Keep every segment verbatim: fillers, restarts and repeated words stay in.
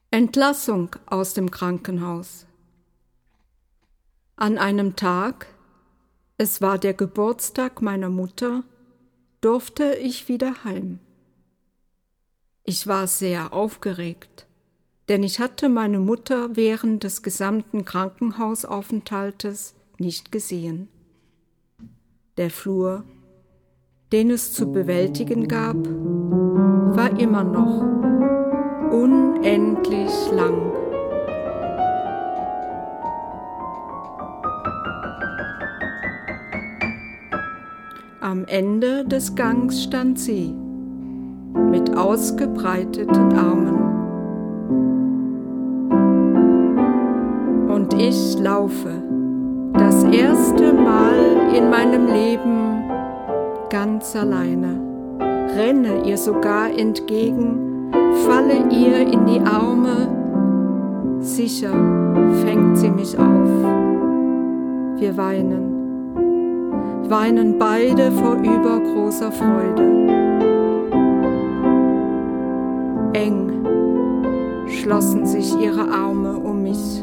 Entlassung aus dem Krankenhaus. An einem Tag, es war der Geburtstag meiner Mutter, durfte ich wieder heim. Ich war sehr aufgeregt, denn ich hatte meine Mutter während des gesamten Krankenhausaufenthaltes nicht gesehen. Der Flur, den es zu bewältigen gab, war immer noch unendlich lang. Am Ende des Gangs stand sie, mit ausgebreiteten Armen. Und ich laufe, das erste Mal in meinem Leben, ganz alleine, renne ihr sogar entgegen, falle ihr in die Arme, sicher fängt sie mich auf. Wir weinen, weinen beide vor übergroßer Freude. Eng schlossen sich ihre Arme um mich.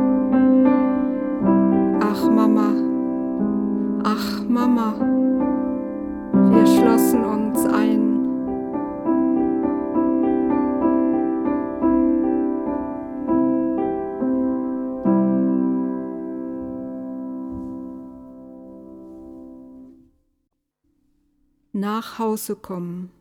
Ach Mama, ach Mama, wir schlossen uns ein. Nach Hause kommen.